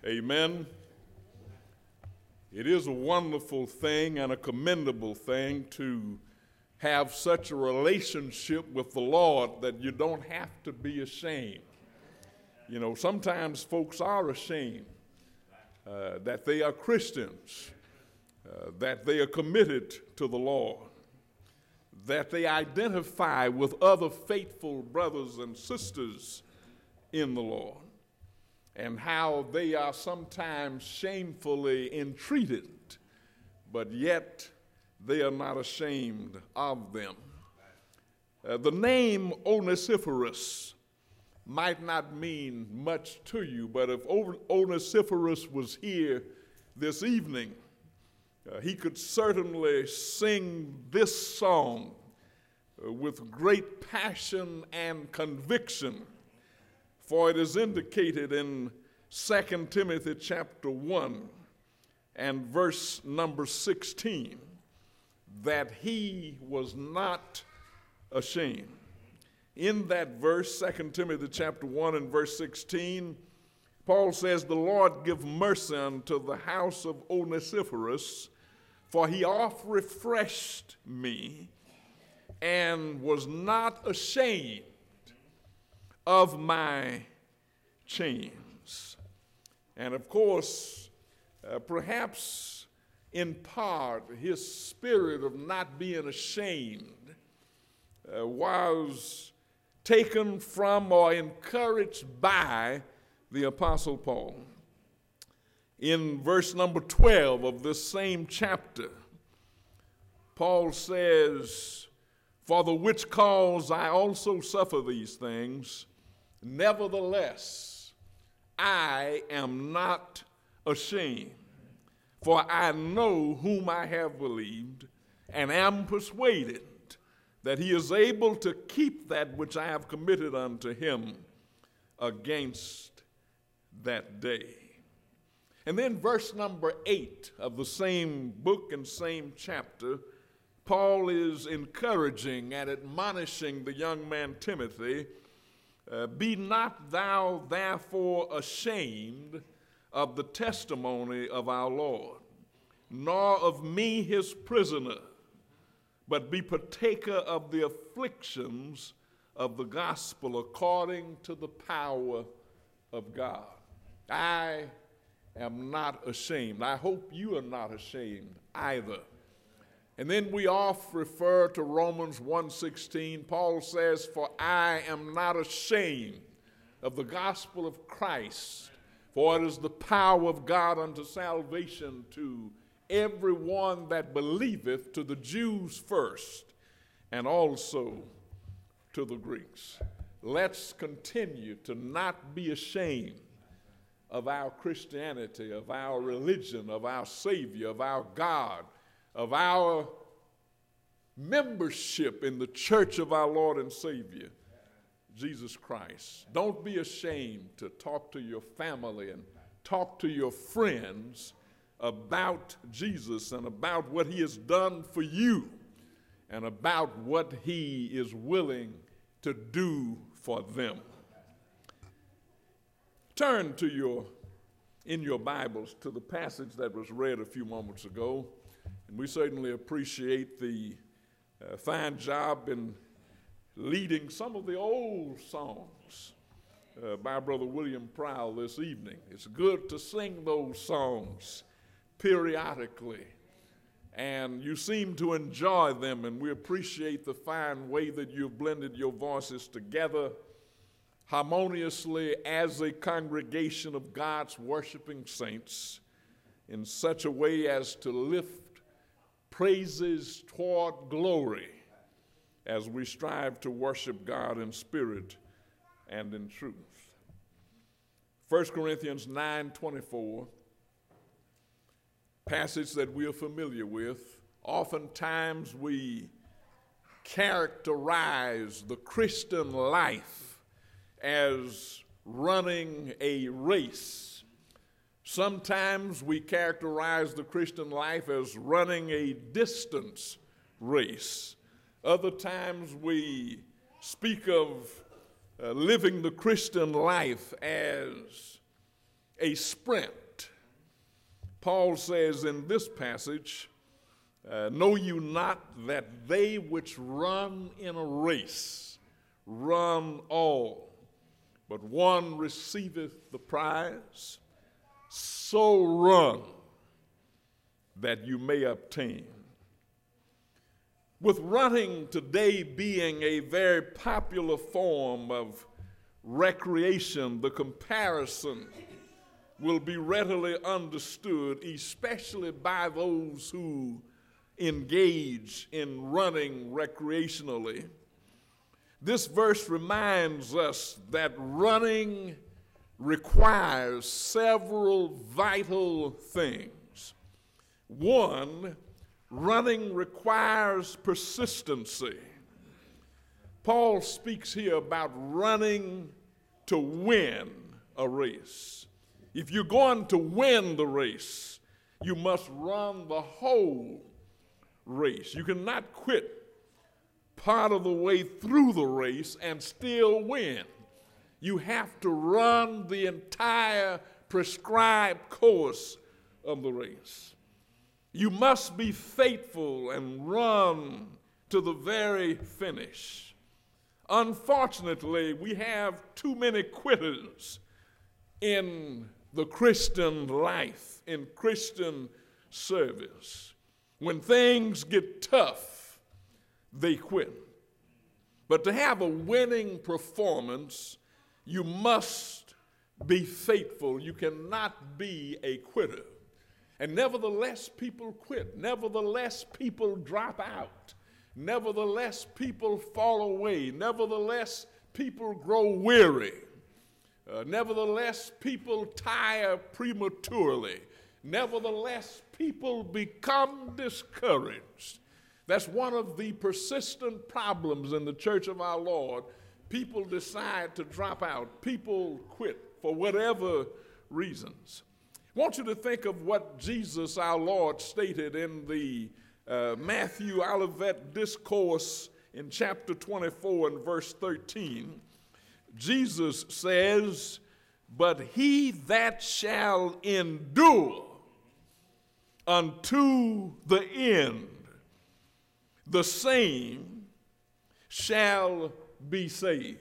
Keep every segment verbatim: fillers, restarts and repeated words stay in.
Amen. It is a wonderful thing and a commendable thing to have such a relationship with the Lord that you don't have to be ashamed. You know, sometimes folks are ashamed uh, that they are Christians, uh, that they are committed to the Lord, that they identify with other faithful brothers and sisters in the Lord, and how they are sometimes shamefully entreated, but yet they are not ashamed of them. Uh, the name Onesiphorus might not mean much to you, but if Onesiphorus was here this evening, uh, he could certainly sing this song uh, with great passion and conviction. For it is indicated in Second Timothy chapter one and verse number sixteen that he was not ashamed. In that verse, Second Timothy chapter one and verse sixteen, Paul says, "The Lord give mercy unto the house of Onesiphorus, for he oft refreshed me and was not ashamed of my chains." And of course, uh, perhaps in part, his spirit of not being ashamed uh, was taken from or encouraged by the Apostle Paul. In verse number twelve of this same chapter, Paul says, "For the which cause I also suffer these things, nevertheless, I am not ashamed, for I know whom I have believed, and am persuaded that he is able to keep that which I have committed unto him against that day." And then verse number eight of the same book and same chapter, Paul is encouraging and admonishing the young man Timothy, uh, "Be not thou therefore ashamed of the testimony of our Lord, nor of me his prisoner, but be partaker of the afflictions of the gospel according to the power of God." I am not ashamed. I hope you are not ashamed either. And then we oft refer to Romans one sixteen. Paul says, "For I am not ashamed of the gospel of Christ, for it is the power of God unto salvation to everyone that believeth, to the Jews first, and also to the Greeks." Let's continue to not be ashamed of our Christianity, of our religion, of our Savior, of our God, of our membership in the church of our Lord and Savior, Jesus Christ. Don't be ashamed to talk to your family and talk to your friends about Jesus and about what he has done for you and about what he is willing to do for them. Turn to your, in your Bibles, to the passage that was read a few moments ago. And we certainly appreciate the uh, fine job in leading some of the old songs uh, by Brother William Prowl this evening. It's good to sing those songs periodically, and you seem to enjoy them, and we appreciate the fine way that you've blended your voices together harmoniously as a congregation of God's worshiping saints in such a way as to lift praises toward glory as we strive to worship God in spirit and in truth. First Corinthians nine twenty-four, passage that we are familiar with. Oftentimes we characterize the Christian life as running a race. Sometimes we characterize the Christian life as running a distance race. Other times we speak of uh, living the Christian life as a sprint. Paul says in this passage, uh, know you not that they which run in a race run all, but one receiveth the prize? So run that you may obtain. With running today being a very popular form of recreation, the comparison will be readily understood, especially by those who engage in running recreationally. This verse reminds us that running requires several vital things. One, running requires persistency. Paul speaks here about running to win a race. If you're going to win the race, you must run the whole race. You cannot quit part of the way through the race and still win. You have to run the entire prescribed course of the race. You must be faithful and run to the very finish. Unfortunately, we have too many quitters in the Christian life, in Christian service. When things get tough, they quit. But to have a winning performance, you must be faithful. You cannot be a quitter. And nevertheless, people quit. Nevertheless, people drop out. Nevertheless, people fall away. Nevertheless, people grow weary. Uh, nevertheless, people tire prematurely. Nevertheless, people become discouraged. That's one of the persistent problems in the Church of our Lord. People decide to drop out. People quit for whatever reasons. I want you to think of what Jesus, our Lord, stated in the uh, Matthew Olivet Discourse in chapter twenty-four and verse thirteen. Jesus says, but he that shall endure unto the end, the same shall be saved.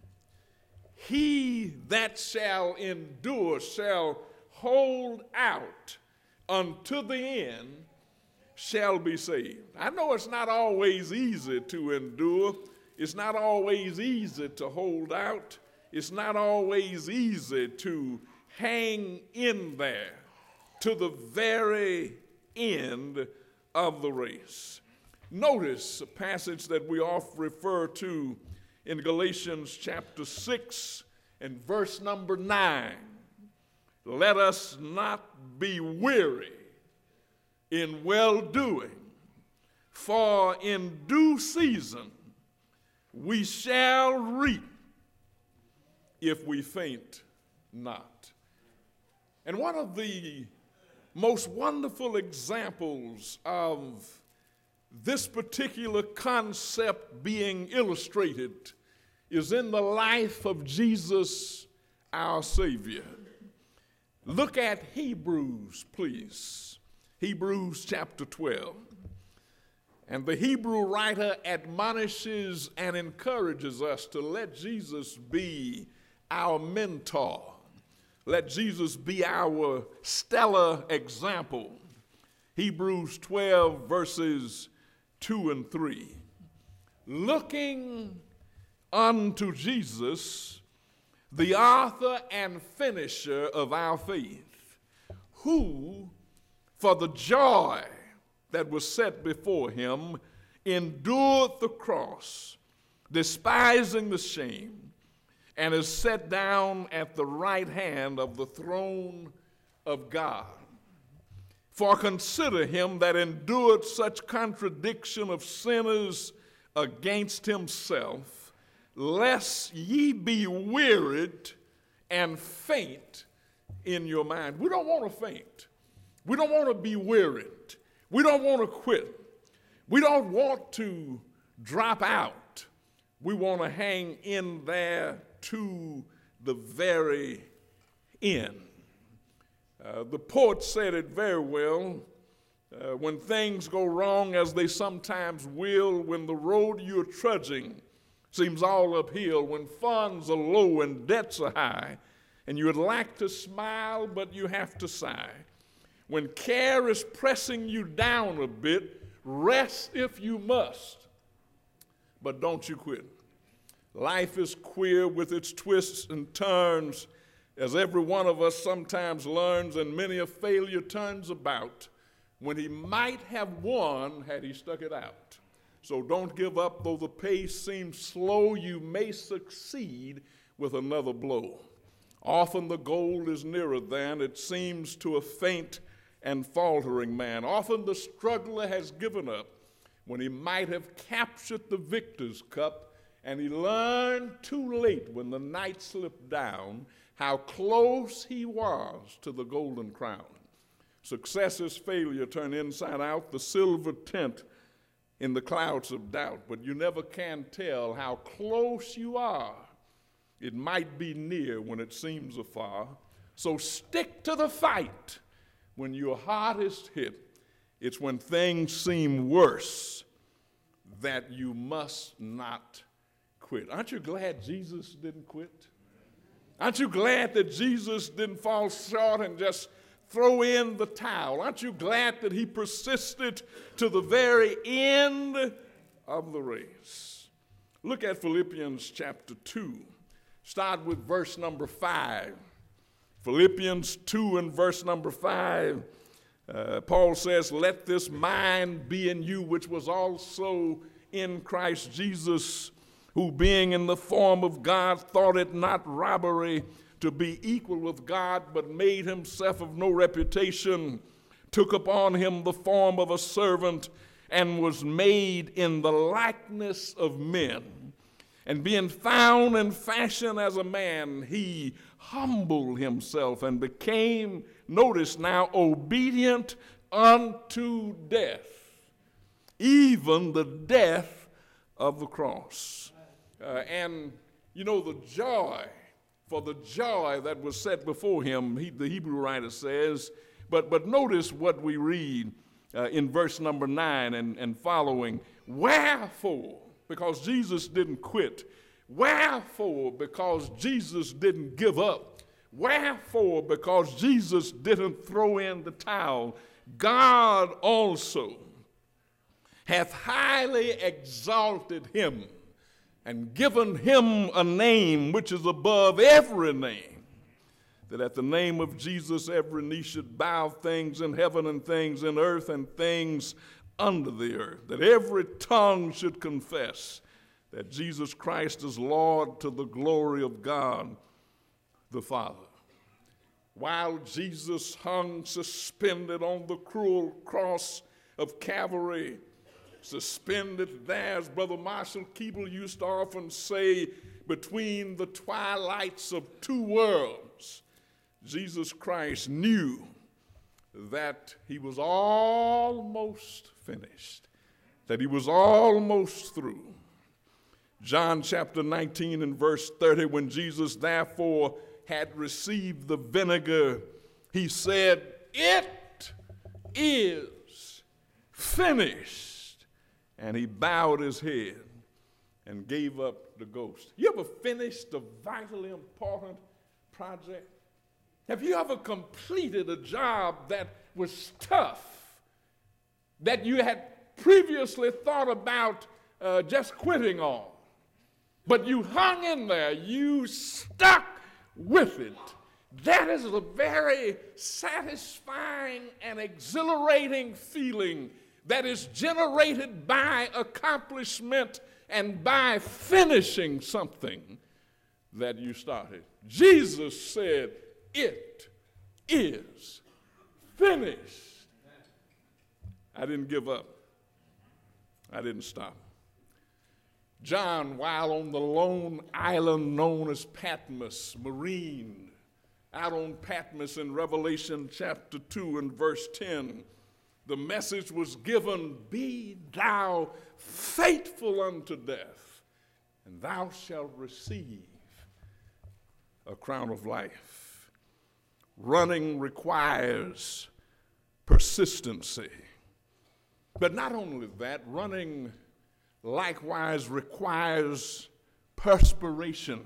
He that shall endure, shall hold out unto the end, shall be saved. I know it's not always easy to endure. It's not always easy to hold out. It's not always easy to hang in there to the very end of the race. Notice a passage that we often refer to in Galatians chapter six and verse number nine. Let us not be weary in well-doing, for in due season we shall reap if we faint not. And one of the most wonderful examples of this particular concept being illustrated is in the life of Jesus, our Savior. Look at Hebrews, please. Hebrews chapter twelve. And the Hebrew writer admonishes and encourages us to let Jesus be our mentor. Let Jesus be our stellar example. Hebrews twelve, verses two and three. Looking unto Jesus, the author and finisher of our faith, who, for the joy that was set before him, endured the cross, despising the shame, and is set down at the right hand of the throne of God. For consider him that endured such contradiction of sinners against himself, lest ye be wearied and faint in your mind. We don't want to faint. We don't want to be wearied. We don't want to quit. We don't want to drop out. We want to hang in there to the very end. Uh, the poet said it very well. Uh, when things go wrong, as they sometimes will, when the road you're trudging seems all uphill, when funds are low and debts are high, and you would like to smile, but you have to sigh. When care is pressing you down a bit, rest if you must, but don't you quit. Life is queer with its twists and turns, as every one of us sometimes learns, and many a failure turns about when he might have won had he stuck it out. So don't give up, though the pace seems slow, you may succeed with another blow. Often the goal is nearer than it seems to a faint and faltering man. Often the struggler has given up when he might have captured the victor's cup, and he learned too late when the night slipped down how close he was to the golden crown. Success is failure turned inside out, the silver tint in the clouds of doubt, but you never can tell how close you are. It might be near when it seems afar. So stick to the fight when you're hardest hit. It's when things seem worse that you must not quit. Aren't you glad Jesus didn't quit? Aren't you glad that Jesus didn't fall short and just throw in the towel? Aren't you glad that he persisted to the very end of the race? Look at Philippians chapter two. Start with verse number five. Philippians two and verse number five. Uh, Paul says, "Let this mind be in you, which was also in Christ Jesus, who being in the form of God thought it not robbery to be equal with God, but made himself of no reputation, took upon him the form of a servant, and was made in the likeness of men. And being found in fashion as a man, he humbled himself and became," notice now, "obedient unto death, even the death of the cross." Uh, and, you know, the joy, for the joy that was set before him, he, the Hebrew writer says, but, but notice what we read uh, in verse number nine and, and following. Wherefore, because Jesus didn't quit. Wherefore, because Jesus didn't give up. Wherefore, because Jesus didn't throw in the towel, God also hath highly exalted him and given him a name which is above every name, that at the name of Jesus every knee should bow, things in heaven and things in earth and things under the earth, that every tongue should confess that Jesus Christ is Lord, to the glory of God the Father. While Jesus hung suspended on the cruel cross of Calvary, suspended there, as Brother Marshall Keeble used to often say, between the twilights of two worlds, Jesus Christ knew that he was almost finished, that he was almost through. John chapter nineteen and verse thirty, when Jesus therefore had received the vinegar, he said, "It is finished." And he bowed his head and gave up the ghost. You ever finished a vitally important project? Have you ever completed a job that was tough, that you had previously thought about uh, just quitting on? But you hung in there, you stuck with it. That is a very satisfying and exhilarating feeling that is generated by accomplishment and by finishing something that you started. Jesus said, "It is finished." I didn't give up. I didn't stop. John, while on the lone island known as Patmos, marined out on Patmos in Revelation chapter two and verse ten, the message was given, "Be thou faithful unto death, and thou shalt receive a crown of life." Running requires persistency. But not only that, running likewise requires perspiration.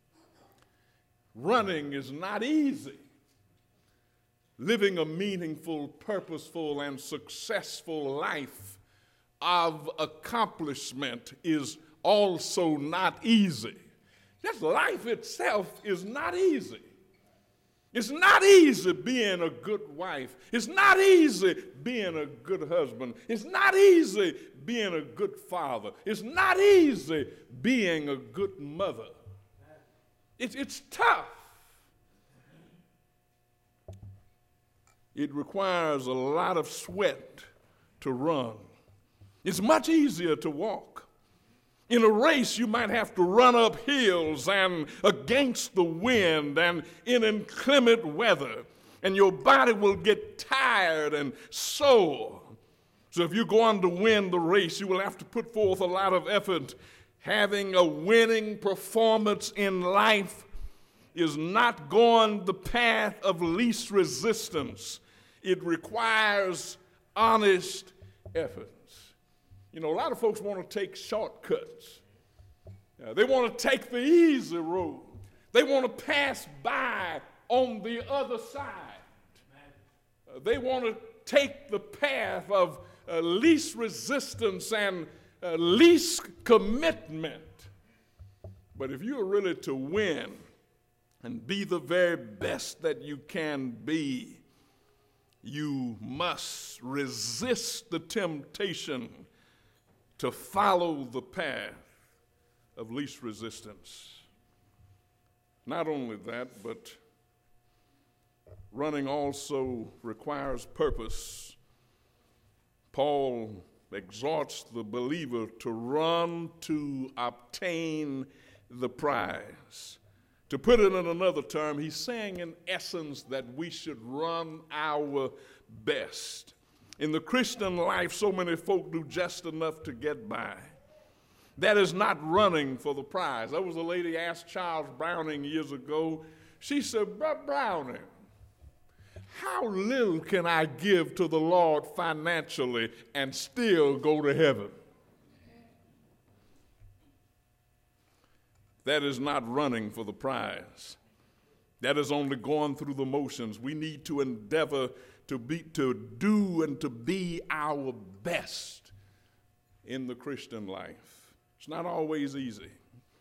Running is not easy. Living a meaningful, purposeful, and successful life of accomplishment is also not easy. Just life itself is not easy. It's not easy being a good wife. It's not easy being a good husband. It's not easy being a good father. It's not easy being a good mother. It's, it's tough. It requires a lot of sweat to run. It's much easier to walk. In a race, you might have to run up hills and against the wind and in inclement weather, and your body will get tired and sore. So if you're going to win the race, you will have to put forth a lot of effort. Having a winning performance in life is not going the path of least resistance. It requires honest efforts. You know, a lot of folks want to take shortcuts. Uh, they want to take the easy road. They want to pass by on the other side. Uh, they want to take the path of uh, least resistance and uh, least commitment. But if you're really to win and be the very best that you can be, you must resist the temptation to follow the path of least resistance. Not only that, but running also requires purpose. Paul exhorts the believer to run to obtain the prize. To put it in another term, he's saying in essence that we should run our best. In the Christian life, so many folk do just enough to get by. That is not running for the prize. There was a lady asked Charles Browning years ago. She said, "Brother Browning, how little can I give to the Lord financially and still go to heaven?" That is not running for the prize. That is only going through the motions. We need to endeavor to be, to do and to be our best in the Christian life. It's not always easy.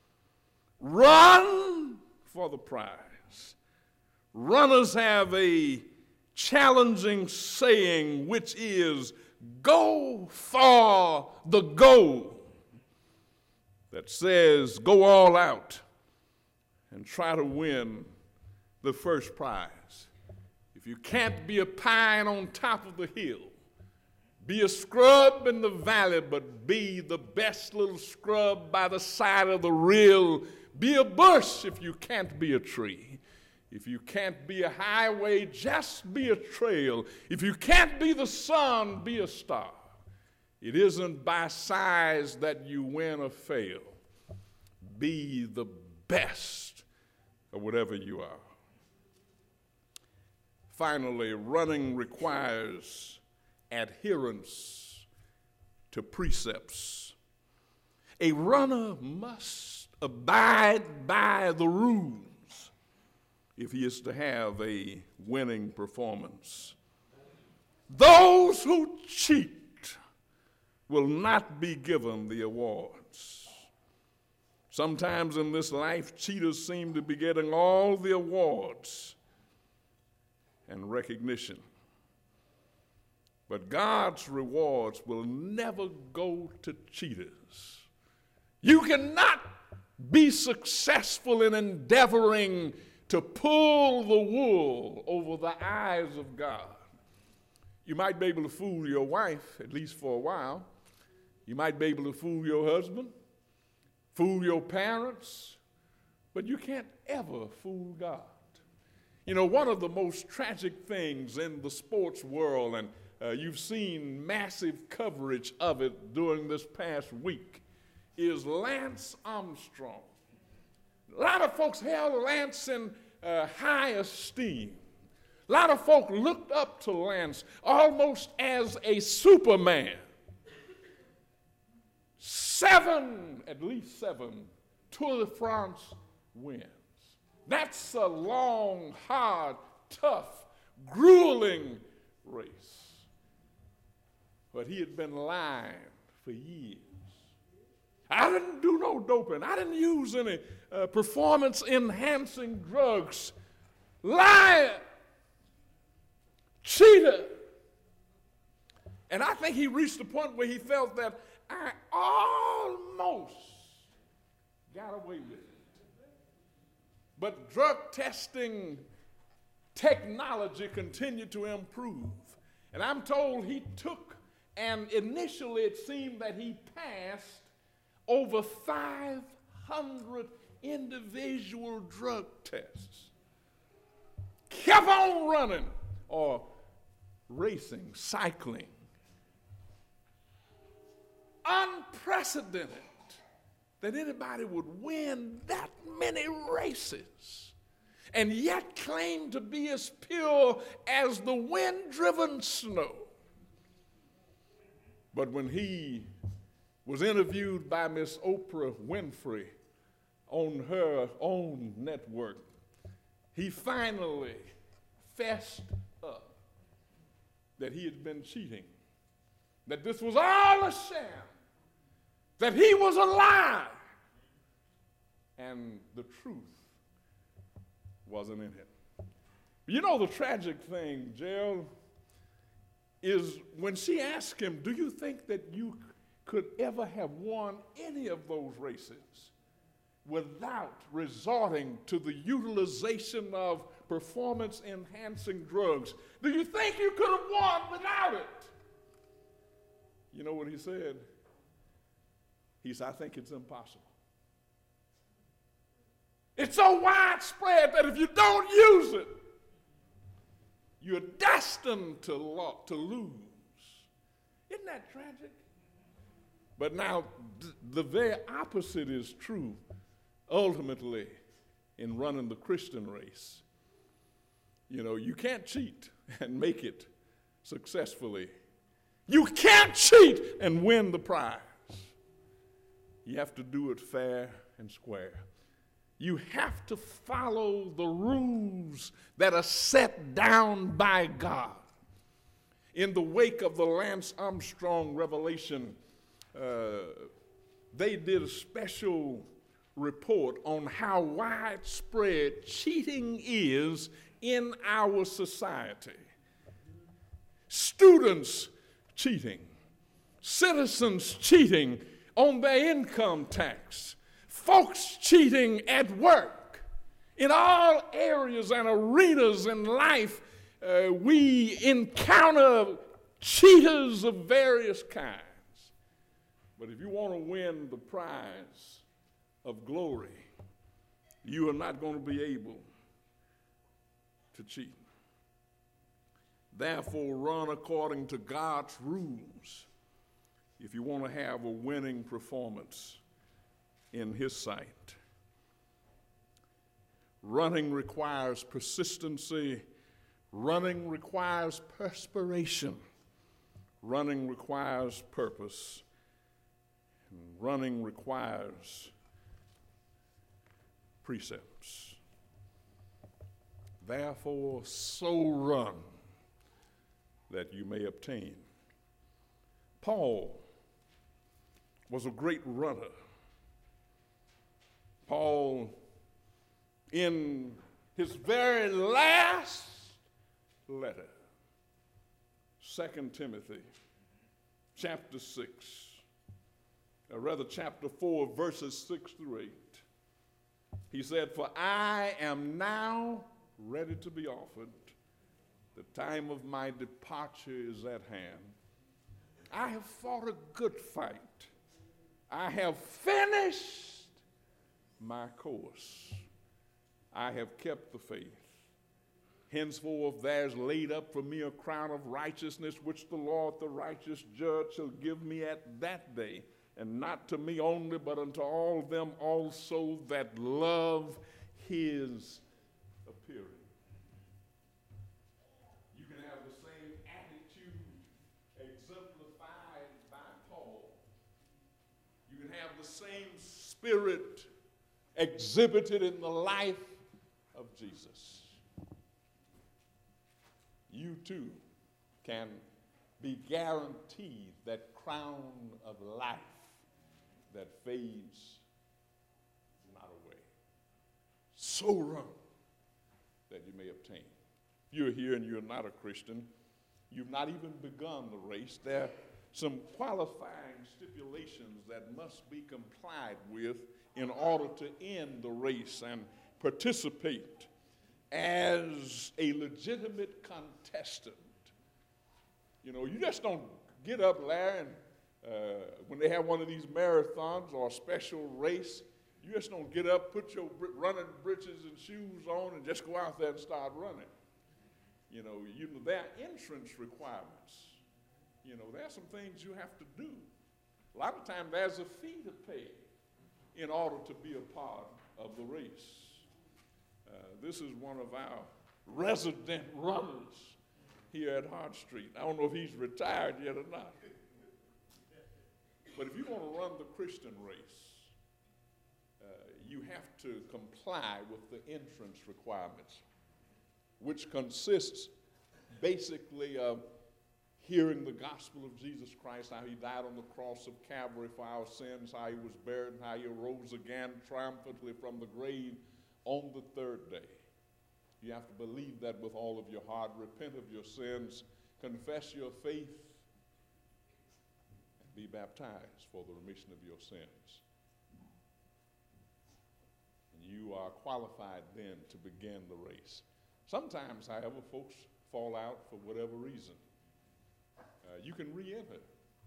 Run for the prize. Runners have a challenging saying, which is, go for the goal. That says, go all out and try to win the first prize. If you can't be a pine on top of the hill, be a scrub in the valley, but be the best little scrub by the side of the rill. Be a bush if you can't be a tree. If you can't be a highway, just be a trail. If you can't be the sun, be a star. It isn't by size that you win or fail. Be the best of whatever you are. Finally, running requires adherence to precepts. A runner must abide by the rules if he is to have a winning performance. Those who cheat will not be given the awards. Sometimes in this life, cheaters seem to be getting all the awards and recognition. But God's rewards will never go to cheaters. You cannot be successful in endeavoring to pull the wool over the eyes of God. You might be able to fool your wife, at least for a while. You might be able to fool your husband, fool your parents, but you can't ever fool God. You know, one of the most tragic things in the sports world, and uh, you've seen massive coverage of it during this past week, is Lance Armstrong. A lot of folks held Lance in uh, high esteem. A lot of folk looked up to Lance almost as a Superman. Seven, at least seven, Tour de France wins. That's a long, hard, tough, grueling race. But he had been lying for years. I didn't do no doping. I didn't use any uh, performance-enhancing drugs. Liar. Cheater. And I think he reached the point where he felt that I almost got away with it. But drug testing technology continued to improve. And I'm told he took, and initially it seemed that he passed over five hundred individual drug tests. Kept on running or racing, cycling. Unprecedented that anybody would win that many races and yet claim to be as pure as the wind-driven snow. But when he was interviewed by Miss Oprah Winfrey on her own network, he finally fessed up that he had been cheating, that this was all a sham, that he was a lie, and the truth wasn't in him. You know, the tragic thing, Gerald, is when she asked him, do you think that you could ever have won any of those races without resorting to the utilization of performance-enhancing drugs? Do you think you could have won without it? You know what he said? He said, I think it's impossible. It's so widespread that if you don't use it, you're destined to, lo- to lose. Isn't that tragic? But now, th- the very opposite is true, ultimately, in running the Christian race. You know, you can't cheat and make it successfully. You can't cheat and win the prize. You have to do it fair and square. You have to follow the rules that are set down by God. In the wake of the Lance Armstrong revelation, uh, they did a special report on how widespread cheating is in our society. Students cheating, citizens cheating on their income tax, folks cheating at work. In all areas and arenas in life, uh, we encounter cheaters of various kinds. But if you want to win the prize of glory, you are not going to be able to cheat. Therefore, run according to God's rules if you want to have a winning performance in His sight. Running requires persistency. Running requires perspiration. Running requires purpose. And running requires precepts. Therefore, so run that you may obtain. Paul was a great runner. Paul, in his very last letter, Second Timothy, chapter six, or rather chapter four, verses six through eight, he said, for I am now ready to be offered. The time of my departure is at hand. I have fought a good fight. I have finished my course. I have kept the faith. Henceforth there is laid up for me a crown of righteousness, which the Lord, the righteous judge, shall give me at that day, and not to me only, but unto all them also that love His appearing. the same spirit exhibited in the life of Jesus, you too can be guaranteed that crown of life that fades not away. So run that you may obtain. If you're here and you're not a Christian, you've not even begun the race. There are some qualifying stipulations that must be complied with in order to end the race and participate as a legitimate contestant. You know, you just don't get up, Larry, and uh, when they have one of these marathons or a special race, you just don't get up, put your running breeches and shoes on, and just go out there and start running. You know, you know, there are entrance requirements. You know, there are some things you have to do. A lot of times there's a fee to pay in order to be a part of the race. Uh, this is one of our resident runners here at Hart Street. I don't know if he's retired yet or not. But if you want to run the Christian race, uh, you have to comply with the entrance requirements, which consists basically of hearing the gospel of Jesus Christ, how he died on the cross of Calvary for our sins, how he was buried, and how he arose again triumphantly from the grave on the third day. You have to believe that with all of your heart, repent of your sins, confess your faith, and be baptized for the remission of your sins. And you are qualified then to begin the race. Sometimes, however, folks fall out for whatever reason. Uh, you can re-enter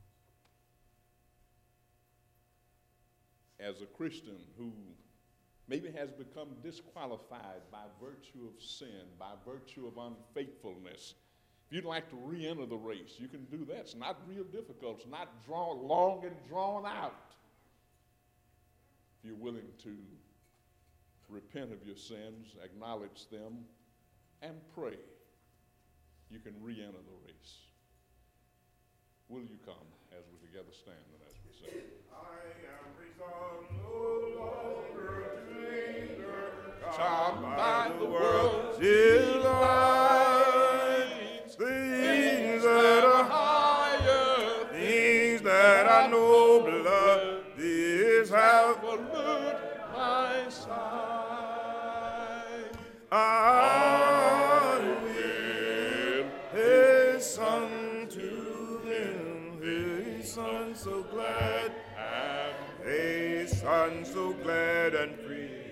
as a Christian who maybe has become disqualified by virtue of sin, by virtue of unfaithfulness. If you'd like to re-enter the race, you can do that. It's not real difficult. It's not draw, long and drawn out. If you're willing to repent of your sins, acknowledge them, and pray, you can re-enter the race. Will you come as we together stand and as we sing? I am resolved no longer to linger, Charmed by the world's delights, things that are higher, things that are nobler, this have allured my sight. I will hasten to him, hasten so glad, And hasten so glad and free.